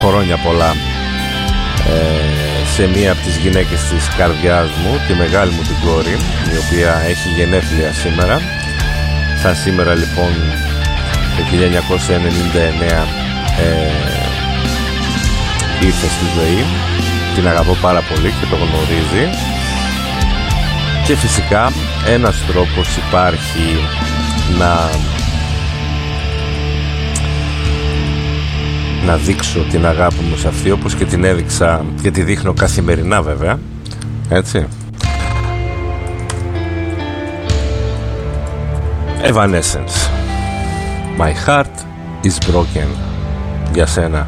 χρόνια πολλά σε μία από τις γυναίκες της καρδιάς μου, τη μεγάλη μου την κόρη, η οποία έχει γενέθλια σήμερα. Σαν σήμερα λοιπόν το 1999 ήρθε στη ζωή. Την αγαπώ πάρα πολύ και το γνωρίζει. Και φυσικά ένας τρόπος υπάρχει να δείξω την αγάπη μου σε αυτή, όπως και την έδειξα και τη δείχνω καθημερινά βέβαια, έτσι. Evanescence, My heart is broken. Για σένα.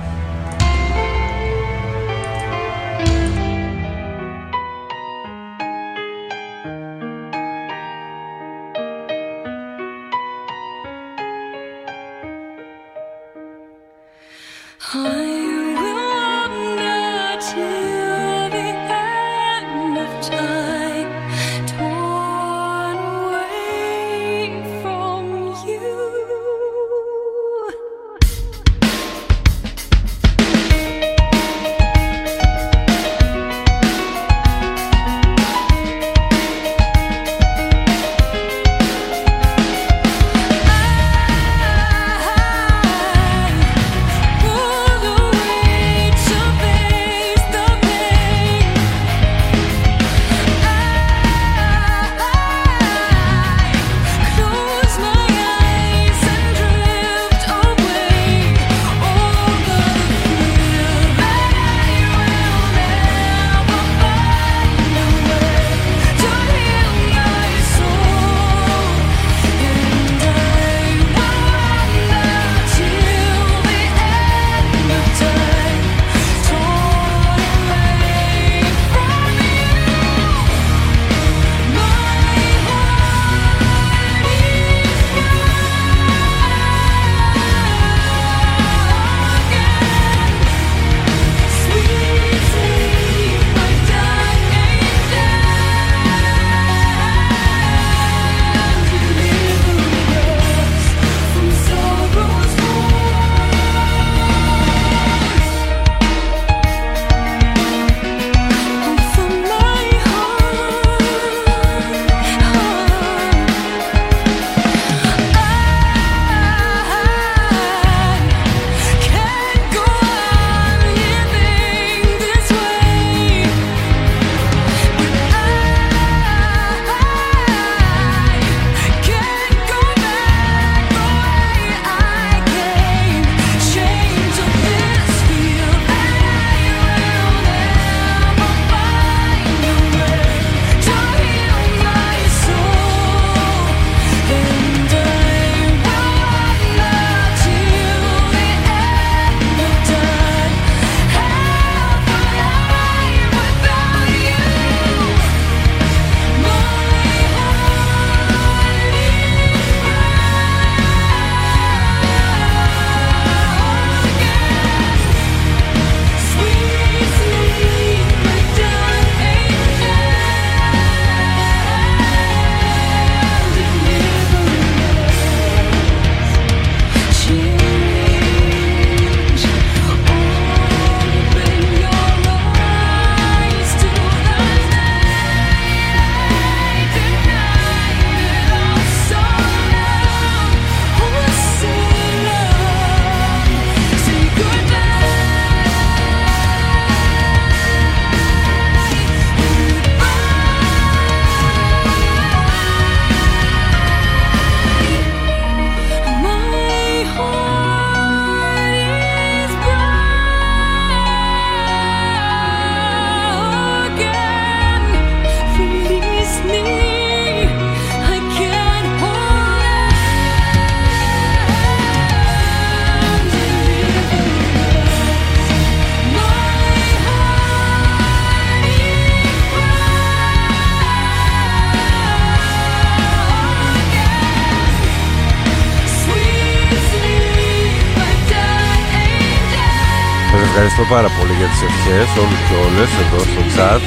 Ευχαριστώ πάρα πολύ για τις ευχές όλους και όλες εδώ στο chat.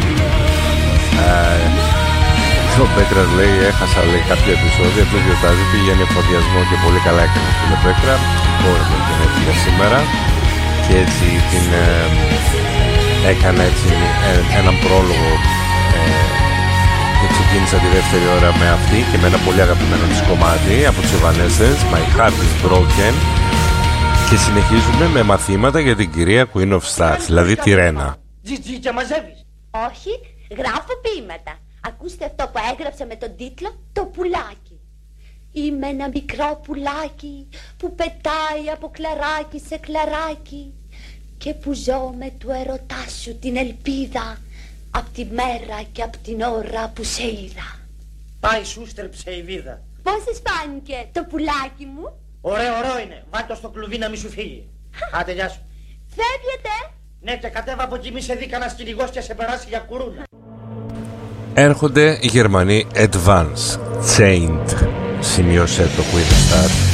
Ο Πέτρας λέει έχασα λέει κάποιο επεισόδιο, το γιορτάζει, πήγαινε εφοδιασμό και πολύ καλά έκανε φίλε Πέτρα. Ωραία μου γενέθλια σήμερα. και έτσι την έκανα έτσι έναν πρόλογο και ξεκίνησα τη δεύτερη ώρα με αυτή και με ένα πολύ αγαπημένο της κομμάτι από τους Evanescence, My Heart is Broken, και συνεχίζουμε με μαθήματα για την κυρία Queen of Stars, δηλαδή τη Ρένα. Τζιτζι και μαζεύεις? Όχι, γράφω ποίηματα. Ακούστε αυτό που έγραψα με τον τίτλο «Το πουλάκι». Είμαι ένα μικρό πουλάκι που πετάει από κλαράκι σε κλαράκι και που ζω με του ερωτά σου την ελπίδα απ' τη μέρα και απ' την ώρα που σε είδα. Πάει σούστρεψε η βίδα. Πώς σας φάνηκε το πουλάκι μου? Ωραίο είναι. Βάλ' στο κλουβί να μη σου φύγει. Άντε, γεια σου. Φεύγετε? Ναι, και κατέβα από εκεί, μη σε δει κανένας κυνηγός και σε περάσει για κουρούνα. Έρχονται οι Γερμανοί Advance, Chained, σημείωσε το Queen of Stars.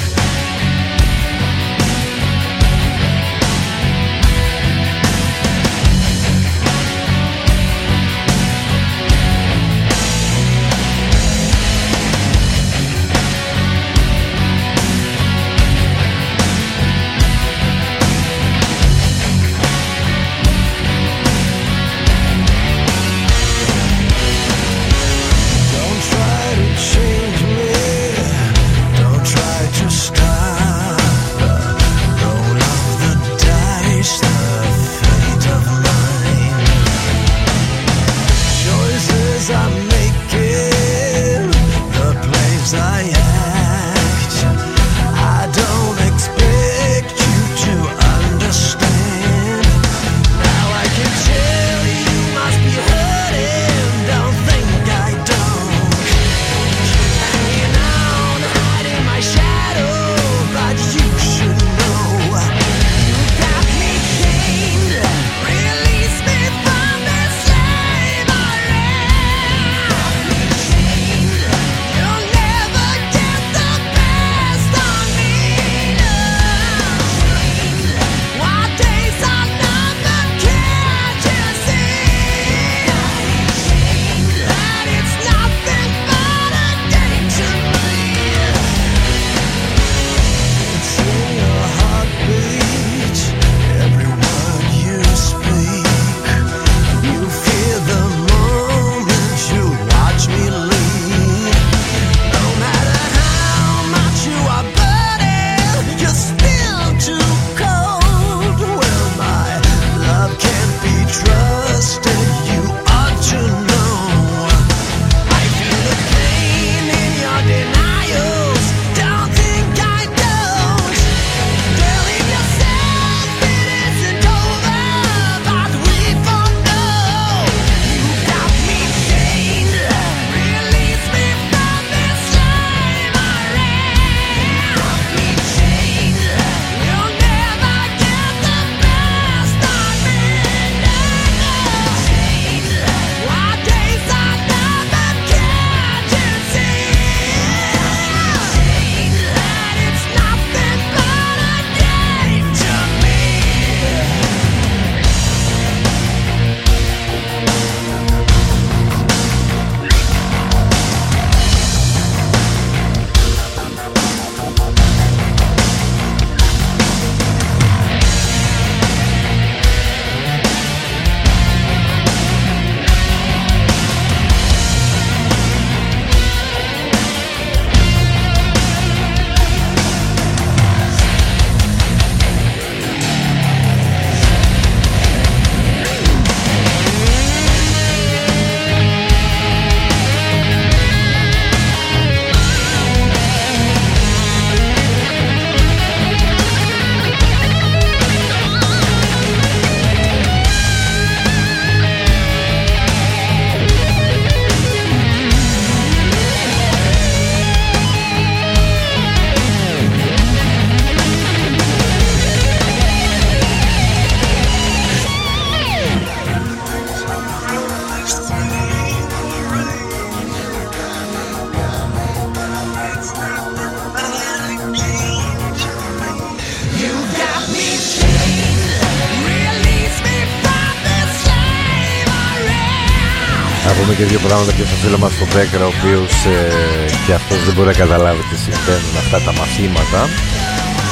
Και δύο πράγματα και στο φίλο μας τον Μπέκρα, ο οποίος και αυτός δεν μπορεί να καταλάβει τι συμβαίνουν αυτά τα μαθήματα, και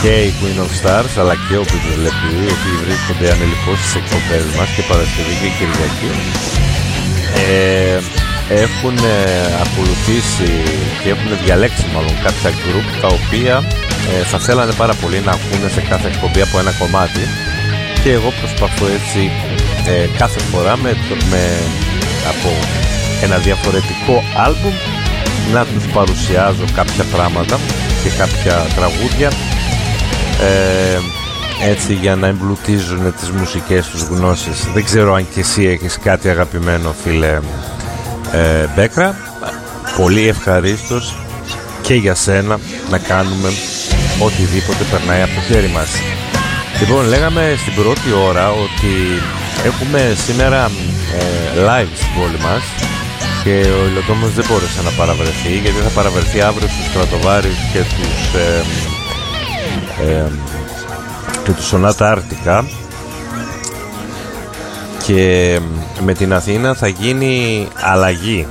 και η Queen of Stars αλλά και ο Πιπιβλεπή, οι οποίοι βρίσκονται ανελιπώς στις εκπομπές μας και Παρασκευή και Κυριακή, έχουν ακολουθήσει και έχουν διαλέξει μάλλον κάποια group τα οποία θα θέλανε πάρα πολύ να ακούνε σε κάθε εκπομπή από ένα κομμάτι, και εγώ προσπαθώ έτσι κάθε φορά από ένα διαφορετικό άλμπουμ να τους παρουσιάζω κάποια πράγματα και κάποια τραγούδια, έτσι για να εμπλουτίζουν τις μουσικές τους γνώσεις. Δεν ξέρω αν και εσύ έχεις κάτι αγαπημένο, φίλε Μπέκρα. Πολύ ευχαρίστως και για σένα να κάνουμε οτιδήποτε περνάει από το χέρι μας. Λοιπόν, λέγαμε στην πρώτη ώρα ότι έχουμε σήμερα live στην πόλη μας και ο Ιλοτόμος δεν μπόρεσε να παραβρεθεί, γιατί θα παραβρεθεί αύριο στους Στρατοβάριους και τους Σονάτα Άρτικα, και με την Αθήνα θα γίνει αλλαγή.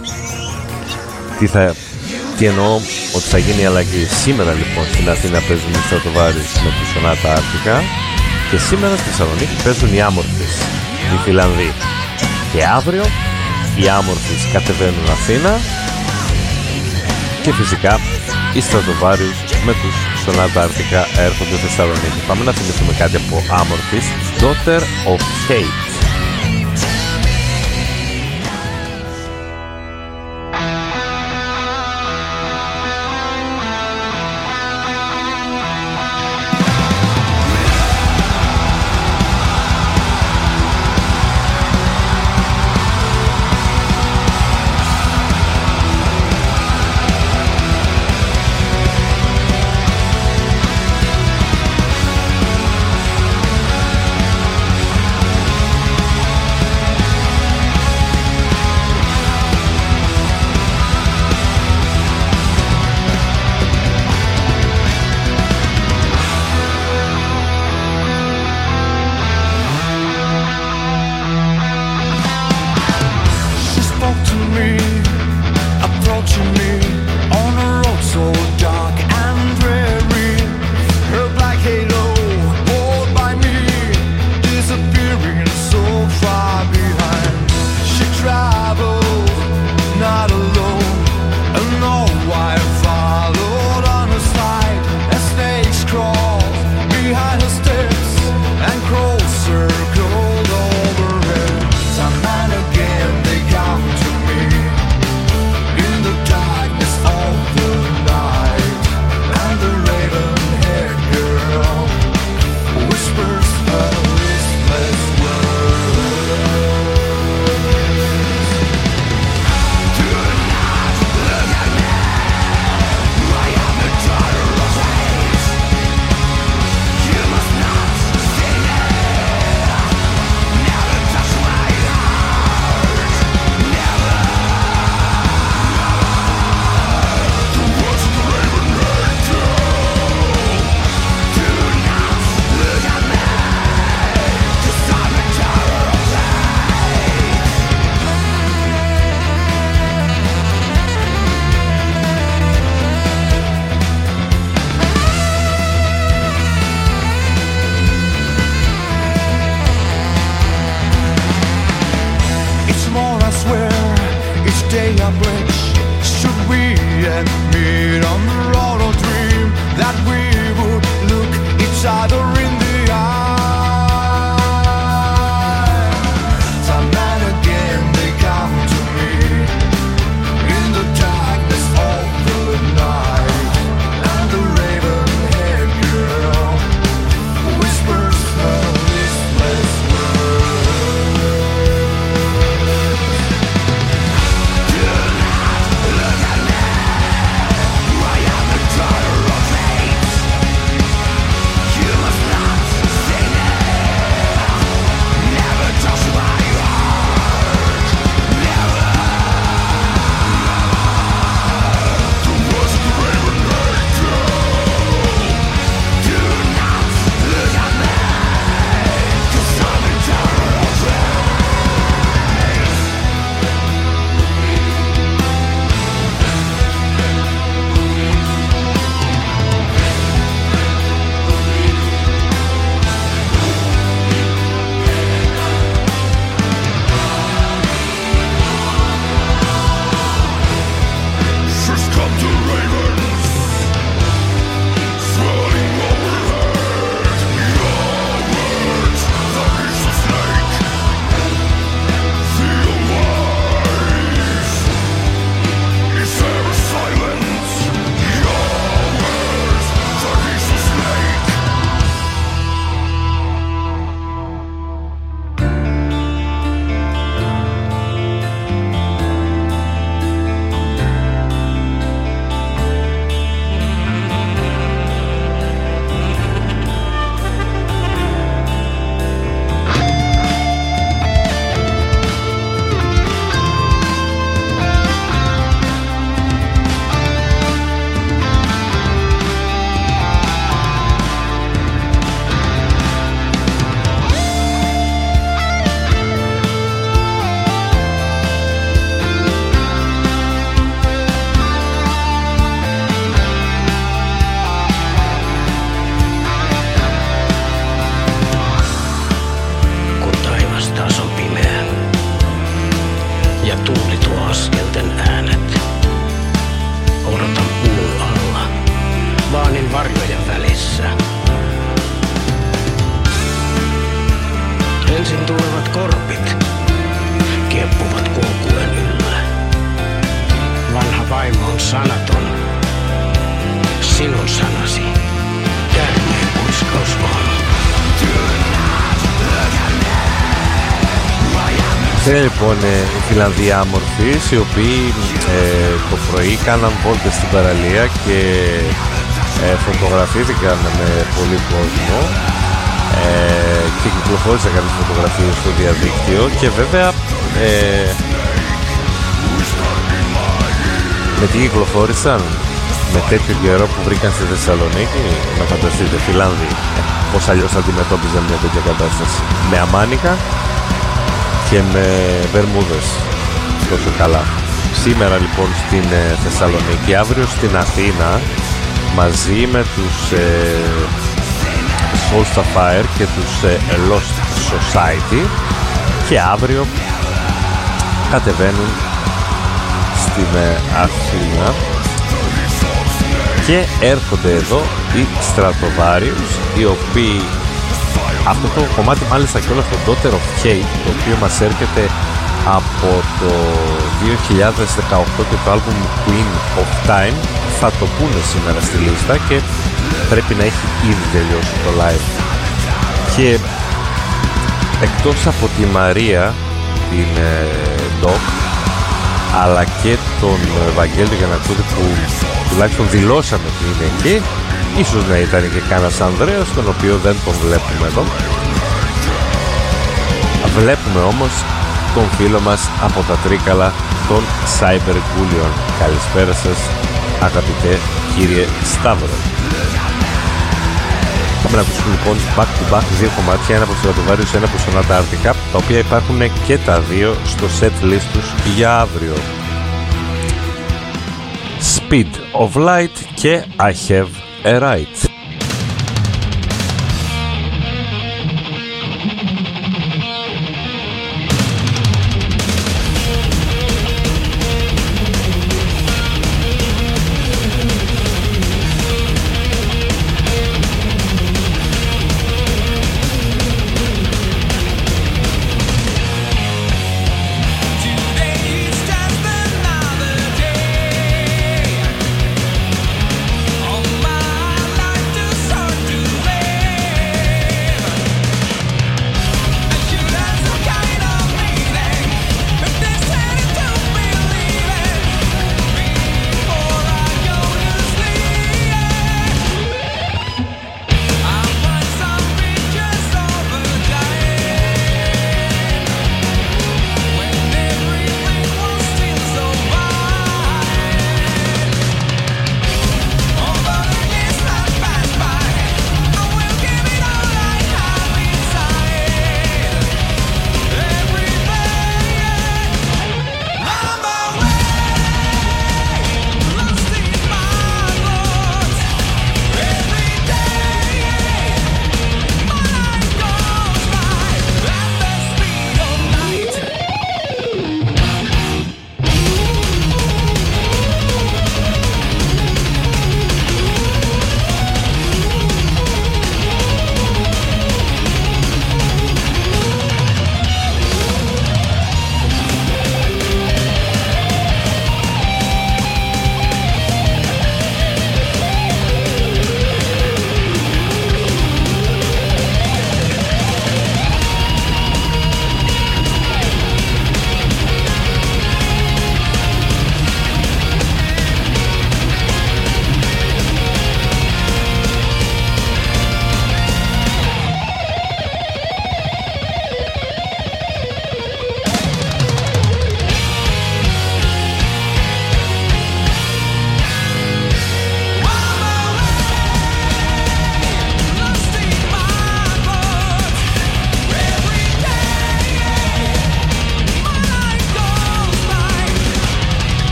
Τι εννοώ? Ότι θα γίνει αλλαγή. Σήμερα λοιπόν στην Αθήνα παίζουν οι Στρατοβάριους με τους Σονάτα Άρτικα και σήμερα στη Θεσσαλονίκη παίζουν οι Άμορφες, οι Φιλανδοί, και αύριο οι Άμορφες κατεβαίνουν Αθήνα και φυσικά οι Στρατοβάριους με τους Σονάτα Άρτικα έρχονται στη Θεσσαλονίκη. Πάμε να θυμηθούμε κάτι από Άμορφες, Daughter of Hate. Ensin tulevat korpit kieppuvat kulkuen yllä. Vanha vaimo on sanaton. Sinun sanasi käärmeen kuiskaus on. Είναι λοιπόν η Φιλανδία άμορφης, οι οποίοι το πρωί κάναν βόλτες στην παραλία και φωτογραφήθηκαν με πολύ κόσμο και κυκλοφόρησαν κάποιες φωτογραφίες στο διαδίκτυο και βέβαια με τι κυκλοφόρησαν? Με τέτοιο καιρό που βρήκαν στη Θεσσαλονίκη, να φανταστείτε, Φιλάνδοι, πώς αλλιώς αντιμετώπιζαν μια τέτοια κατάσταση? Με αμάνικα και με βερμούδες τόσο καλά. Σήμερα λοιπόν στην Θεσσαλονίκη, αύριο στην Αθήνα, μαζί με τους Soul Fire και τους Lost Society, και αύριο κατεβαίνουν στην Αθήνα και έρχονται εδώ οι Stratovarius, οι οποίοι αυτό το κομμάτι μάλιστα και όλο αυτό το Daughter of Hate, το οποίο μας έρχεται από το 2018 και το άλμπουμ Queen of Time, θα το πούνε σήμερα στη λίστα και πρέπει να έχει ήδη τελειώσει το live. Και εκτός από τη Μαρία, την Doc, αλλά και τον Βαγγέλη Γιαννακούδη, που τουλάχιστον δηλώσαμε ότι είναι εκεί, ίσως να ήταν και κάνας Ανδρέας, τον οποίο δεν τον βλέπουμε εδώ. Βλέπουμε όμως τον φίλο μας από τα Τρίκαλα, τον Cyber Gullion. Καλησπέρα σας, αγαπητέ κύριε Σταύρο. Πάμε να ακούσουμε λοιπόν back to back δύο κομμάτια, ένα από τους Stratovarius, ένα από τον Αντάρτικα, τα οποία υπάρχουν και τα δύο στο set list τους για αύριο. Speed of Light και I Have a Right. Light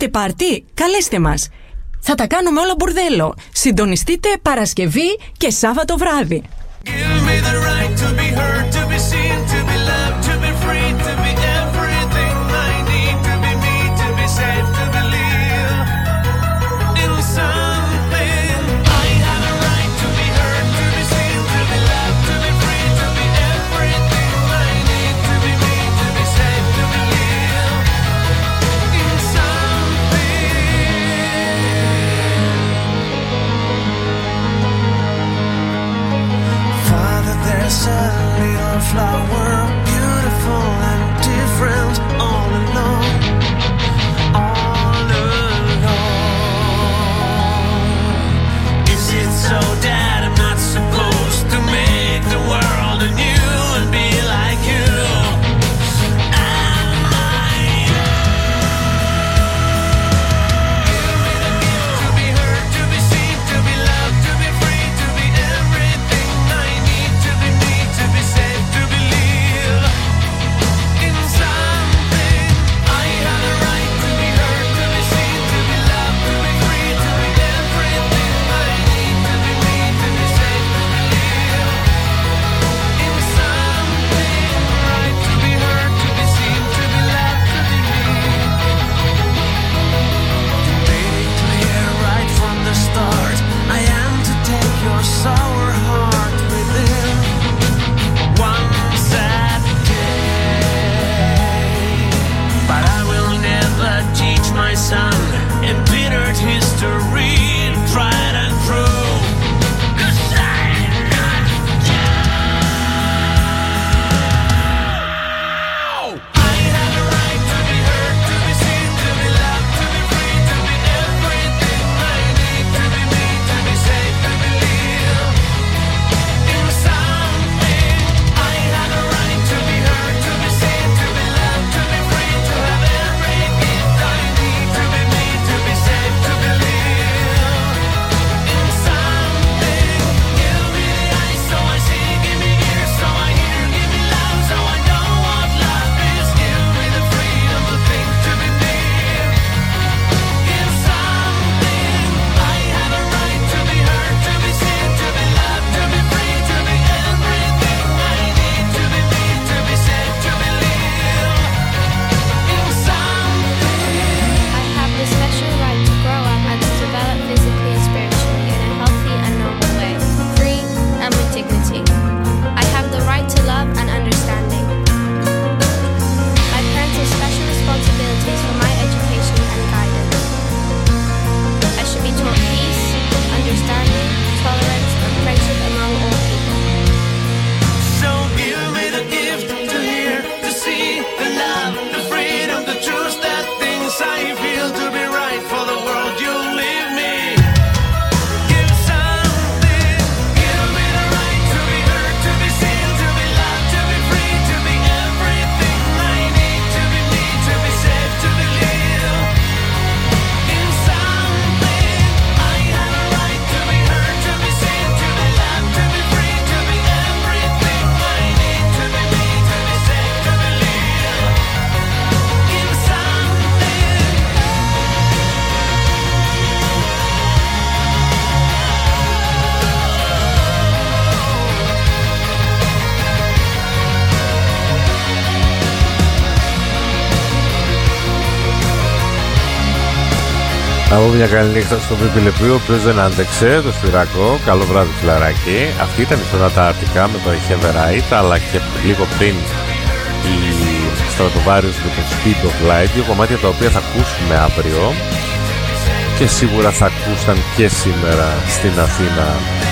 Θέλετε πάρτι? Καλέστε μας. Θα τα κάνουμε όλα μπουρδέλο. Συντονιστείτε Παρασκευή και Σάββατο βράδυ. There's a little flower, beautiful and different, all alone, all alone. Is it so that I'm not supposed to make the world anew and be like you? Am I give me the gift to be heard, to be seen, to be loved, to be free, to be everything I need. To be safe, to believe in something. I have a right to be heard, to be seen, to be loved, to be free, to be everything I need. To be me, to be safe, to believe in something. Right to be heard, to be seen, to be loved, to be me. Made it clear right from the start, I am to take your sour heart within one sad day. But I will never teach my son embittered history, tried and true. 'Cause I'm not you. I have a right to be heard, to be seen, to be loved, to be free, to be everything I need. To be me, to be safe, to believe in something. I have a right to be heard, to be seen, to be loved, to be free, to have every gift I need. To be me, to be safe, to believe in something. Give me the eyes so I see, give me ears so I hear, give me love so I know what love is. Give me the freedom to think, to be me in something. I have a right to be heard, to be seen, to be loved, to be free, to be everything I need. To be me, to be safe, to believe in something. I have the special right to grow up and to develop physically and spiritually in a healthy and normal way, free and with dignity. I have the right to love and understanding. My parents have special responsibilities for my education and guidance. I should be taught peace, understanding, tolerance, and friendship among all people. So give me the gift to hear, to see, the love, the freedom, the truth, that things I feel to be right for the world you leave me. Give something, give me the right to be heard, to be seen, to be loved, to be free, to be everything I need. To be me, to be safe, to believe in something. I have a right to be heard, to be seen, to be loved, to be free, to be everything I need. To be me, to be safe, to believe in something. Από μια καλή νύχτα στο Πιπιλεπίου, ο οποίος δεν άντεξε, το Σπυράκο. Καλό βράδυ, φιλαράκι. Αυτή ήταν η Σονάτα Αρτικά με το I Have a Right, αλλά και λίγο πριν η Stratovarius με το Speed of Light, δύο κομμάτια τα οποία θα ακούσουμε αύριο και σίγουρα θα ακούσαν και σήμερα στην Αθήνα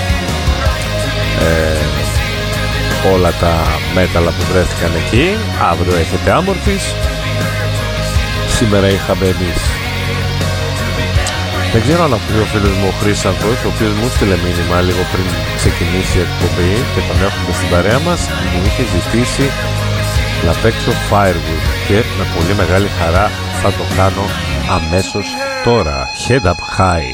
όλα τα μέταλλα που βρέθηκαν εκεί. Αύριο έχετε Άμορφης, σήμερα είχαμε εμείς. Δεν ξέρω αν ακούει ο φίλος μου ο Χρήσανθος, ο οποίος μου στείλε μήνυμα λίγο πριν ξεκινήσει η εκπομπή και τον έχουμε στην παρέα μας. Μου είχε ζητήσει να παίξω Firewood και με πολύ μεγάλη χαρά θα το κάνω αμέσως τώρα. Head up high.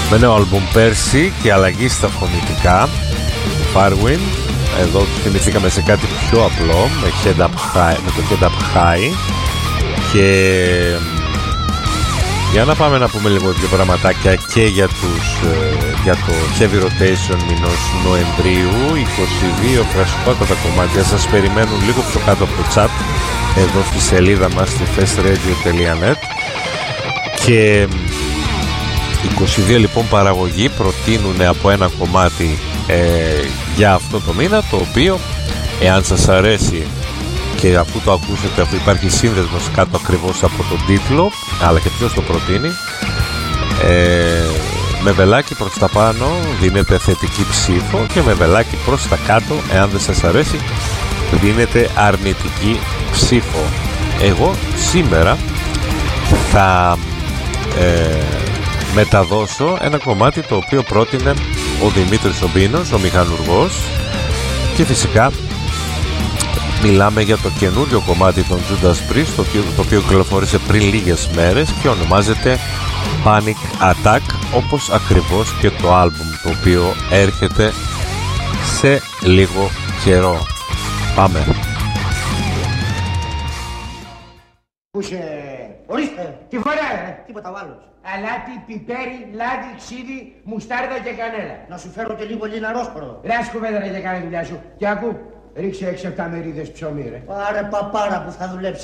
με νέο άλμπουμ πέρσι και αλλαγή στα φωνητικά. Farwin, εδώ τους θυμηθήκαμε σε κάτι πιο απλό, με το Head Up High. Και για να πάμε να πούμε λίγο δύο πραγματάκια και για το Heavy Rotation μηνός Νοεμβρίου. 22 φρασκότατα κομμάτια σας περιμένουν λίγο πιο κάτω από το chat, εδώ στη σελίδα μας στη festradio.net. Και 22 λοιπόν παραγωγή προτείνουν από ένα κομμάτι για αυτό το μήνα, το οποίο εάν σας αρέσει και αφού το ακούσετε, αφού υπάρχει σύνδεσμος κάτω ακριβώς από τον τίτλο, αλλά και ποιος το προτείνει, με βελάκι προς τα πάνω δίνετε θετική ψήφο και με βελάκι προς τα κάτω, εάν δεν σας αρέσει, δίνετε αρνητική ψήφο. Εγώ σήμερα θα μεταδώσω ένα κομμάτι το οποίο πρότεινε ο Δημήτρης ο Μπίνος, ο μηχανουργός, και φυσικά μιλάμε για το καινούριο κομμάτι των Judas Priest, το οποίο κυκλοφόρησε πριν λίγες μέρες και ονομάζεται Panic Attack, όπως ακριβώς και το άλμπουμ, το οποίο έρχεται σε λίγο καιρό. Πάμε. Ορίστε. Τι φορά, Τίποτα άλλο. αλάτι, πιπέρι, λάδι, ξύδι, μουστάρδα και κανέλα. Να σου φέρω και λίγο λιναρόσπορο. Ρε σκουβέδα ρε και κάνε δουλειά σου. Και ακού, ρίξε 6-7 μερίδες ψωμί ρε. Πάρε παπάρα που θα δουλέψει.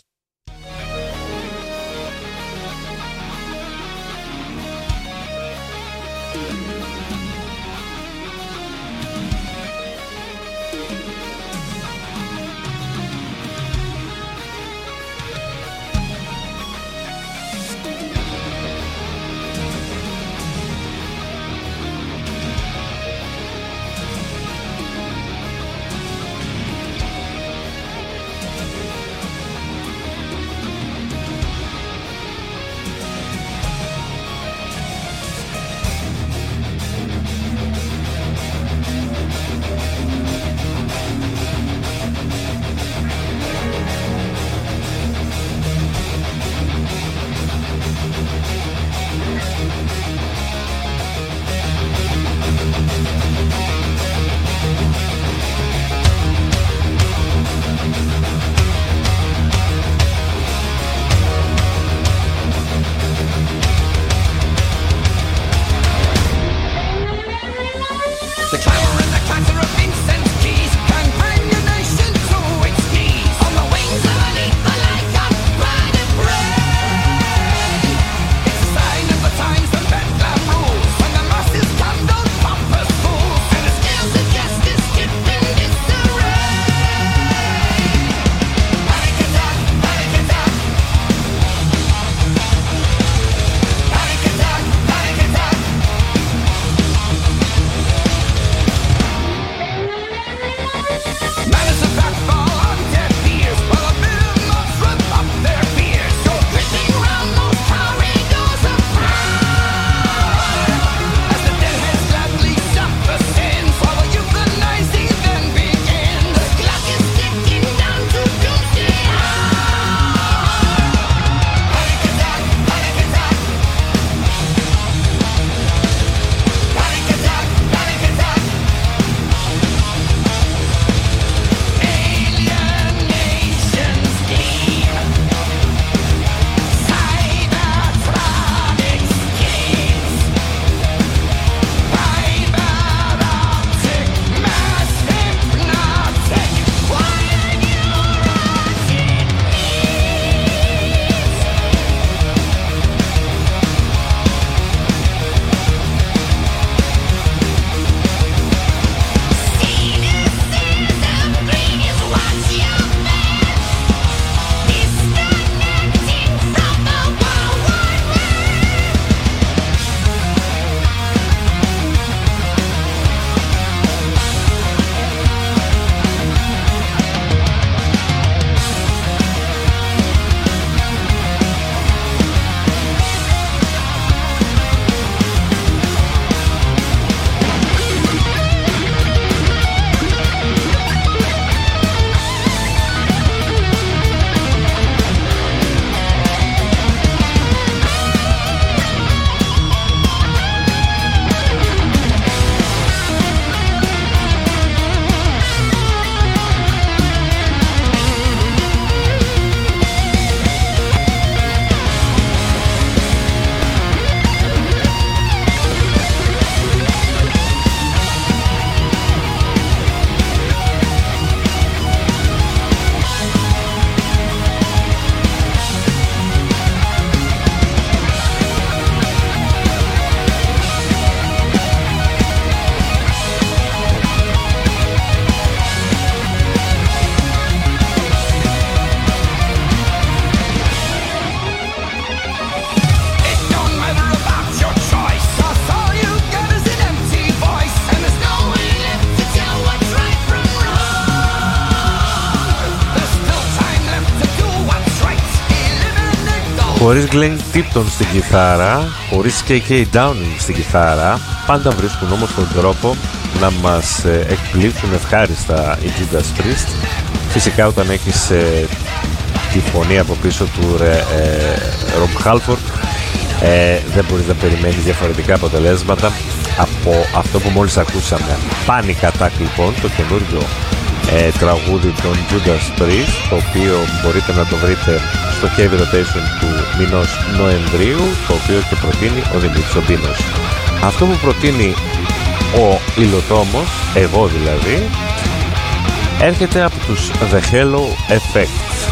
Χωρίς Glenn Tipton στην κιθάρα, χωρίς KK Downing στην κιθάρα, πάντα βρίσκουν όμως τον τρόπο να μας εκπλήξουν ευχάριστα οι Judas Priest. Φυσικά όταν έχεις τη φωνή από πίσω του Rob Halford, δεν μπορείς να περιμένεις διαφορετικά αποτελέσματα από αυτό που μόλις ακούσαμε. Panic Attack λοιπόν, το καινούργιο τραγούδι των Judas Priest, το οποίο μπορείτε να το βρείτε στο Heavy Rotation του μηνός Νοεμβρίου, το οποίο και προτείνει ο Δημήτρης Ομπίνος. Αυτό που προτείνει ο Υλοτόμος, εγώ δηλαδή, έρχεται από τους The Hello Effect,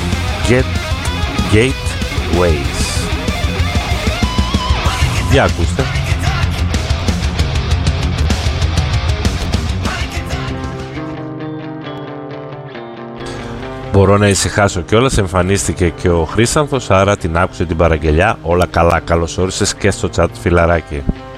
Gateways. Για ακούστε. Μπορώ να ησυχάσω κιόλας, εμφανίστηκε και ο Χρύσανθος, άρα την άκουσε την παραγγελιά. Όλα καλά, καλώς όρισες και στο chat φιλαράκι.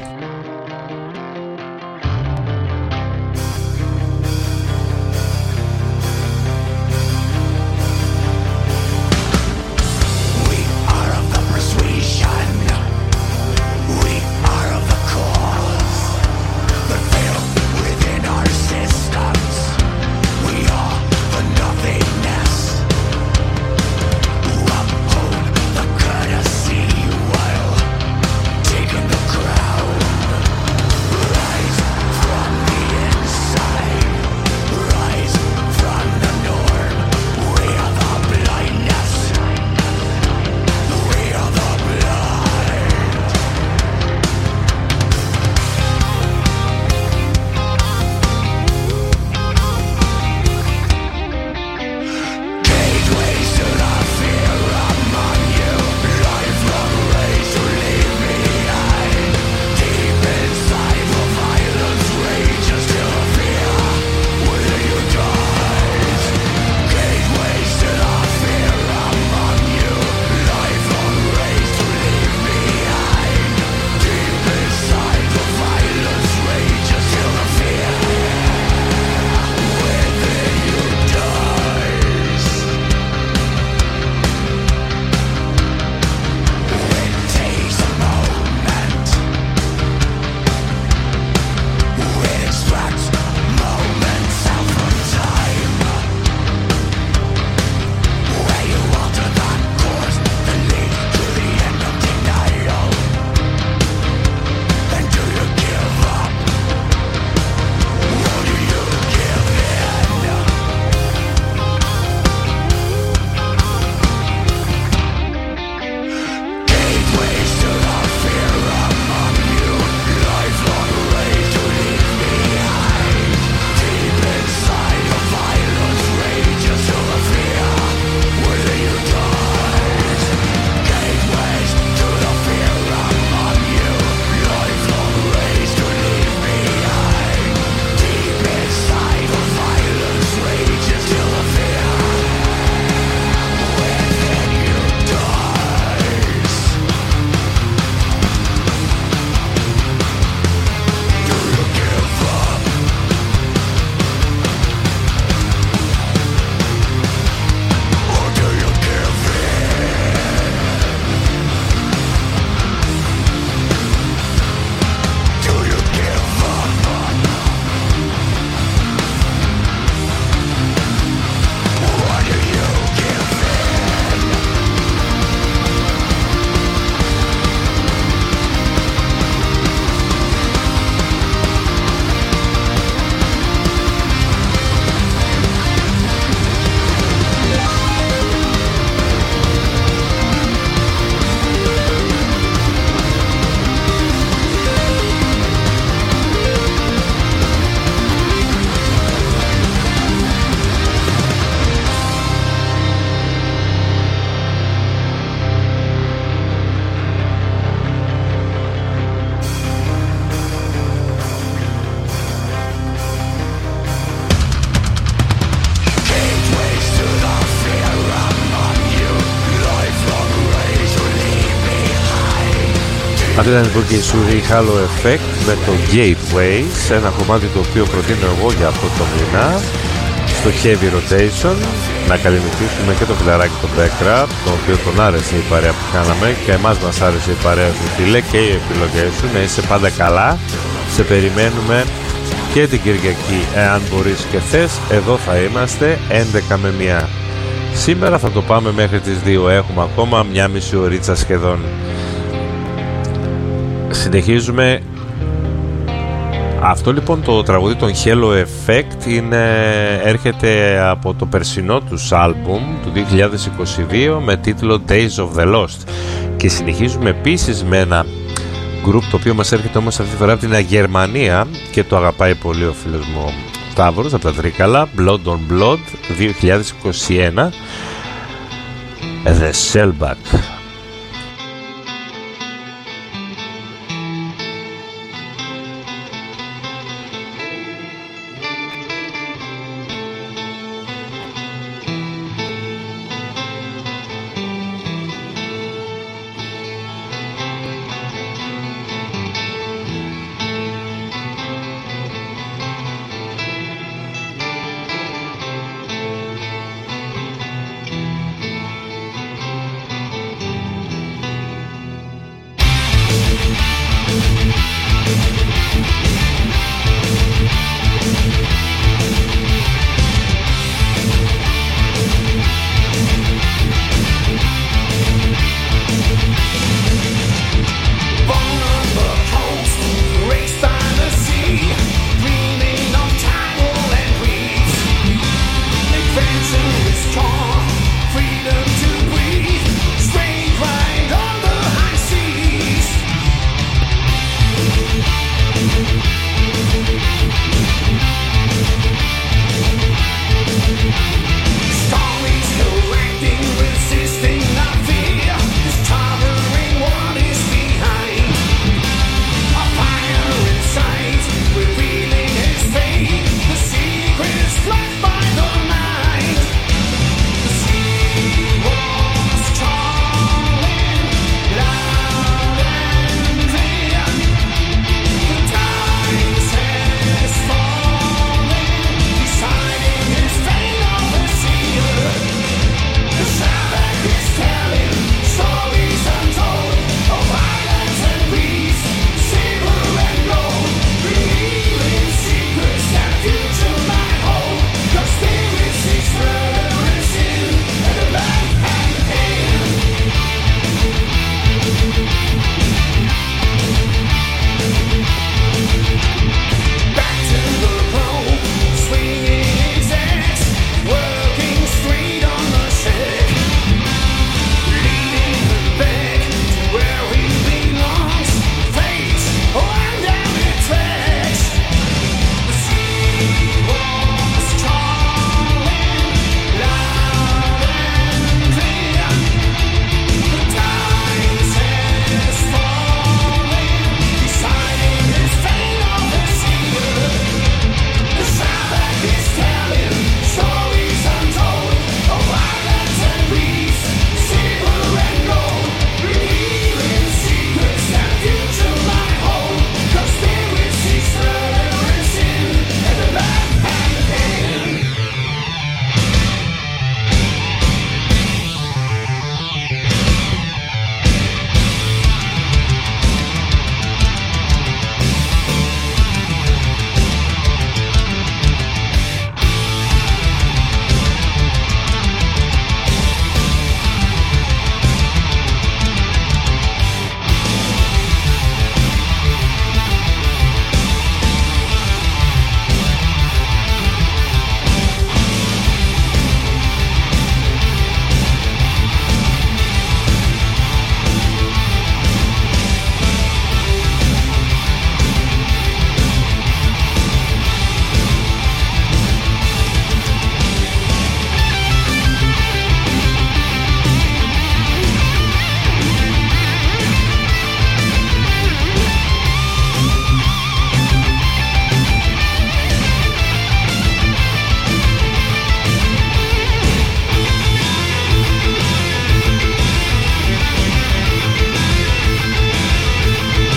Αυτή ήταν λοιπόν και η Σουρή Halo Effect με το Gateways, ένα κομμάτι το οποίο προτείνω εγώ για αυτό το μήνα. στο Heavy Rotation να καληνυχτήσουμε και το φιλαράκι τον Backcraft, το οποίο τον άρεσε η παρέα που κάναμε και εμάς μας άρεσε η παρέα σου φίλε και οι επιλογές σου. Να είσαι πάντα καλά, σε περιμένουμε και την Κυριακή εάν μπορείς και θες. Εδώ θα είμαστε 11 με 1. Σήμερα θα το πάμε μέχρι τις 2, έχουμε ακόμα μια μισή ωρίτσα σχεδόν. Συνεχίζουμε. Αυτό λοιπόν το τραγούδι των Hello Effect έρχεται από το περσινό τους άλμπουμ του 2022 με τίτλο Days of the Lost, και συνεχίζουμε επίσης με ένα γκρουπ το οποίο μας έρχεται όμως αυτή τη φορά από την Γερμανία και το αγαπάει πολύ ο φίλος μου ο Σταύρος από τα Τρίκαλα. Blood on Blood 2021, The Shellback.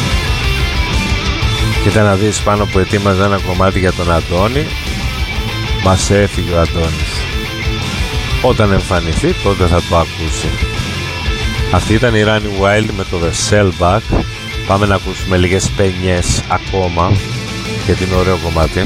Κοίτα να δεις πάνω που ετοίμαζα ένα κομμάτι για τον Αντώνη. Μας έφυγε ο Αντώνης. Όταν εμφανιστεί τότε θα το ακούσει. Αυτή ήταν η Running Wild με το The Shellback. Πάμε να ακούσουμε λίγες παινιές ακόμα, γιατί είναι ωραίο κομμάτι.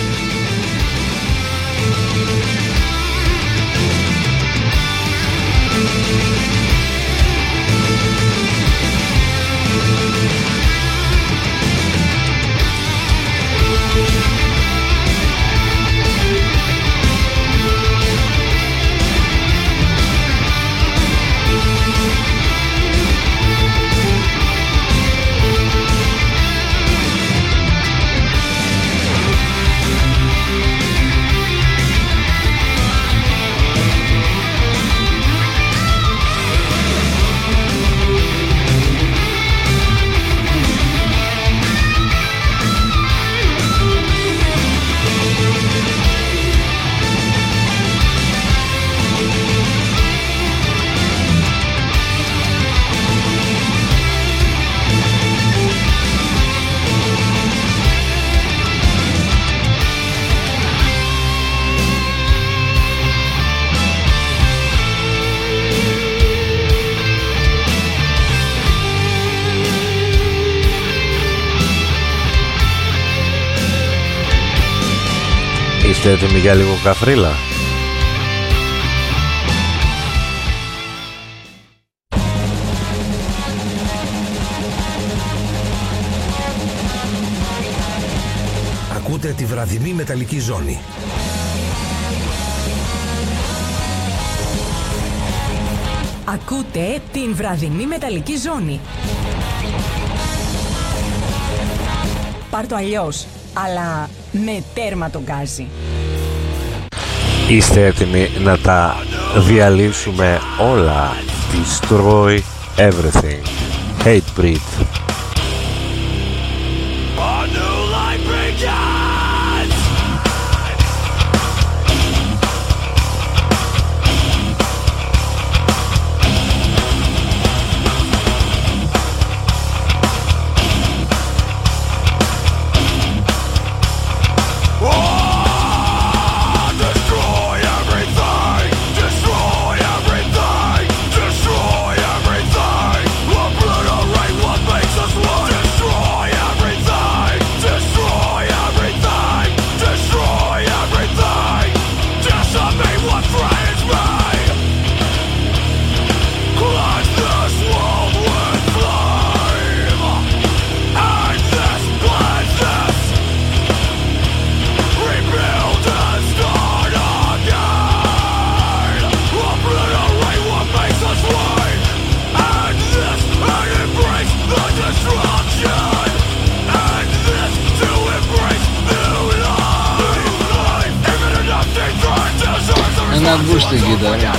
Είστε έτοιμοι για λίγο καφρίλα? Ακούτε τη βραδινή μεταλλική ζώνη. Ακούτε την βραδινή μεταλλική ζώνη. Πάρ' το αλλιώς, αλλά με τέρμα τον γκάζι. Είστε έτοιμοι να τα διαλύσουμε όλα? Destroy everything. Hatebreed. Ένα ακούστε κοίτα.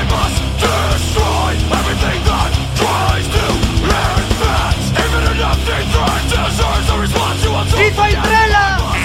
Ζήτω η τρέλα!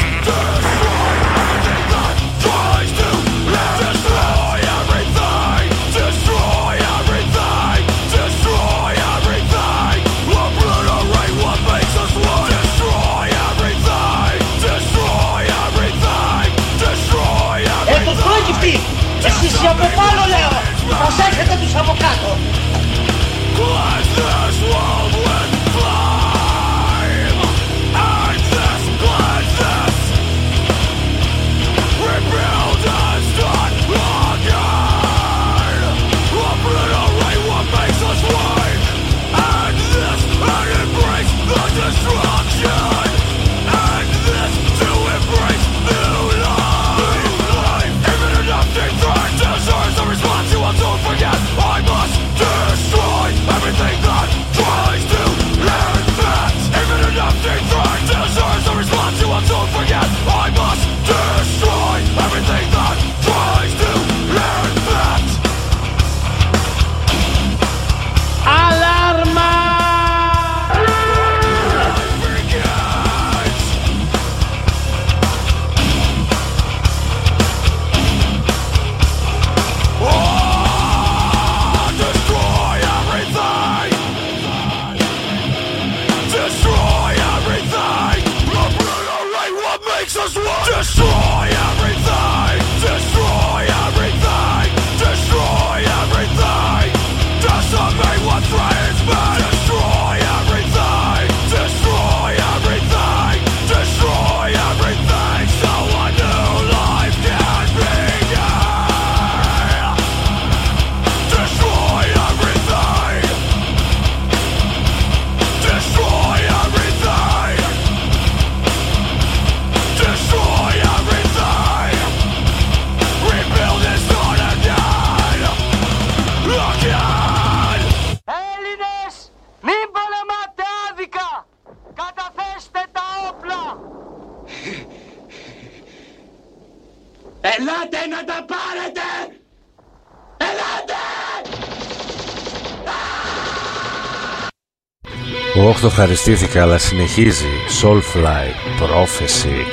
Εσείς οι από πάνω λέω! Προσέχετε τους από κάτω! Don't forget, I must do Ελάτε να τα πάρετε! Ελάτε! Όχι, το ευχαριστήθηκα, αλλά συνεχίζει. Soulfly, Prophecy.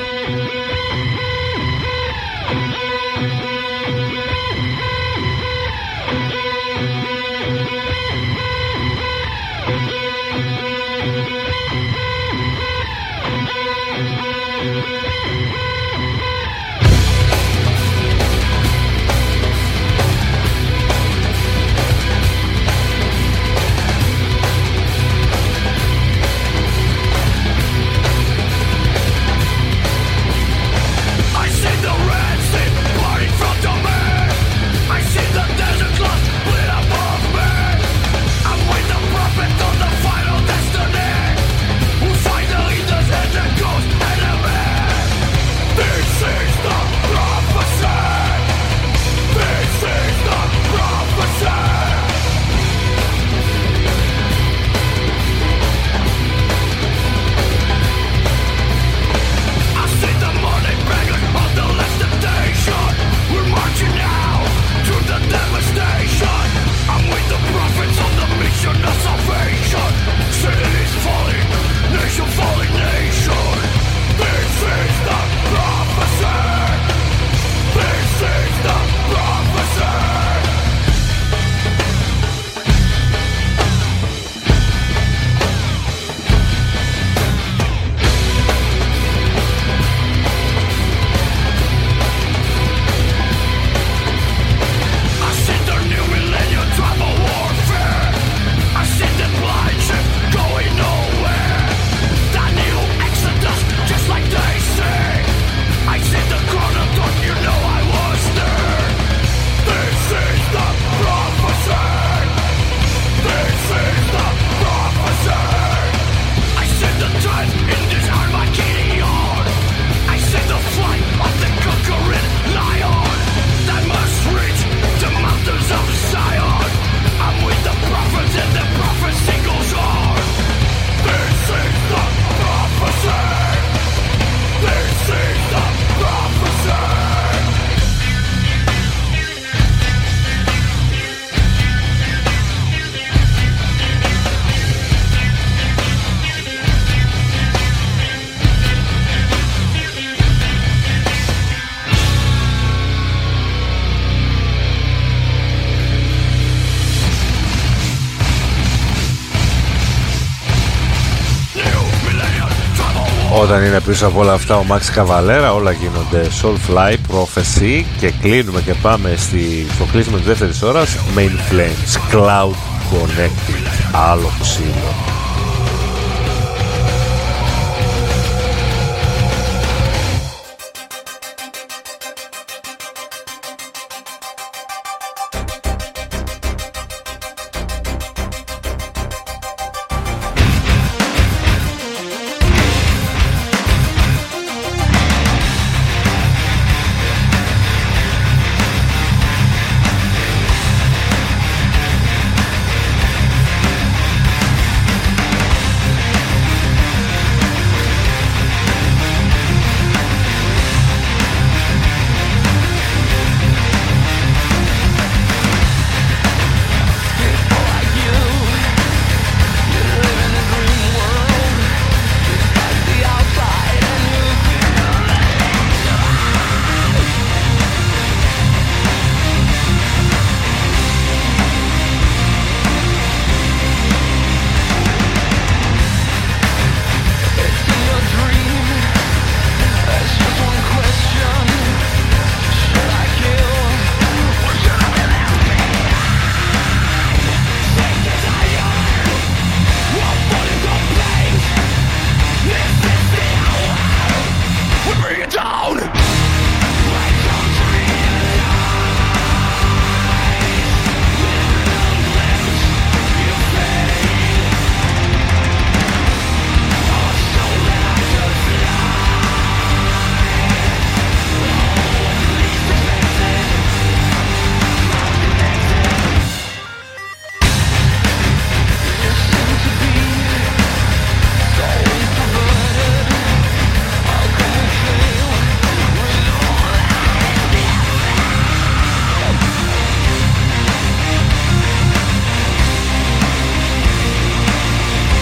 Όταν είναι πίσω από όλα αυτά ο Μάξ Καβαλέρα, όλα γίνονται Soulfly, Prophecy και κλείνουμε και πάμε στο κλείσιμο της δεύτερης ώρας Main Flames, Cloud Connected, άλλο ξύλο.